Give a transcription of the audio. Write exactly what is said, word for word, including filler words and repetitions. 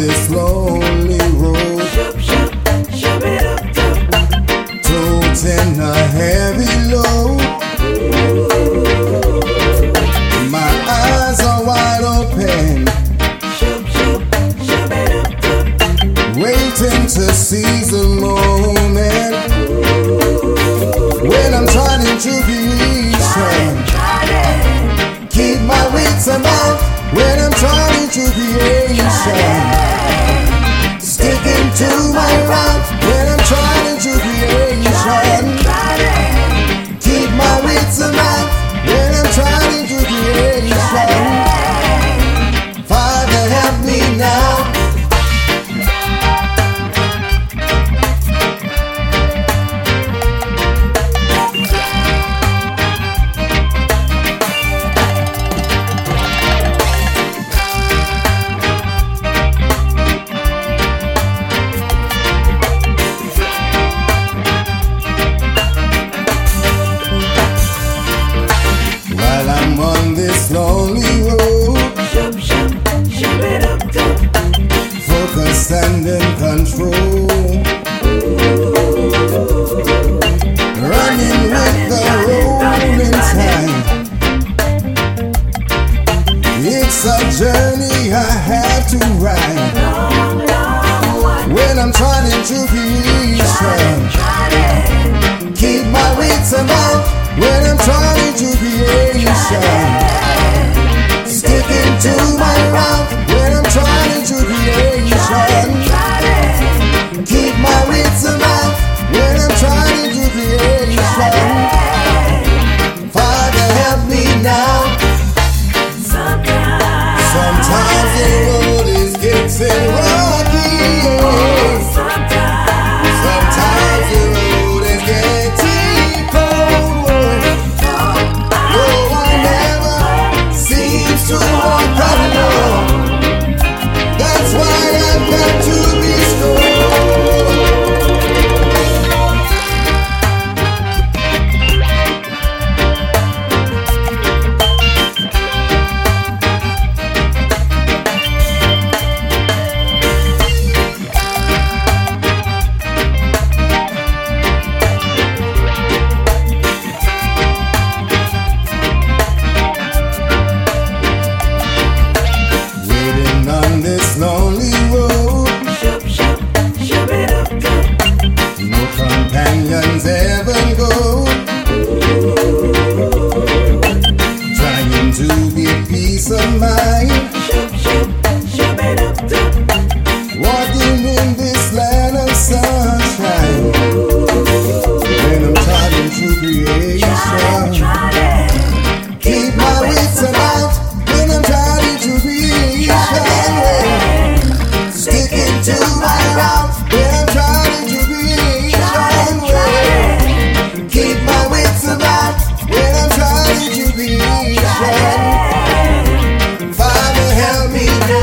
this lonely road, toting a heavy load. My eyes are wide open, waiting to seize the moment when I'm trying to be patient. Keep my wits about when I'm trying to be patient. Sticking to my route when I'm trying to be patient. Keep my wits about when I'm trying to be patient. Father, help me now. Lonely road, focus and in control, running with the rolling time. It's a journey I have to ride when I'm trying to be patient. Keep my wits about when I'm trying to be patient. Sticking to my route when I'm trying to be patient. Keep my wits about when I'm trying to be patient. Father, help me now. Sometimes, sometimes the road is getting rocky. Sometimes, sometimes the road is getting cold. No one ever seems to walk alone. That's why I've got to be strong. Lonely road, no companions ever go, trying to be peace of mind, walking in this land of sunshine, when I'm trying to creation. Keep my wits about when I'm trying to be sticking to my route when I'm trying to be patient. Keep my wits about when I'm trying to be patient. Father, help me now.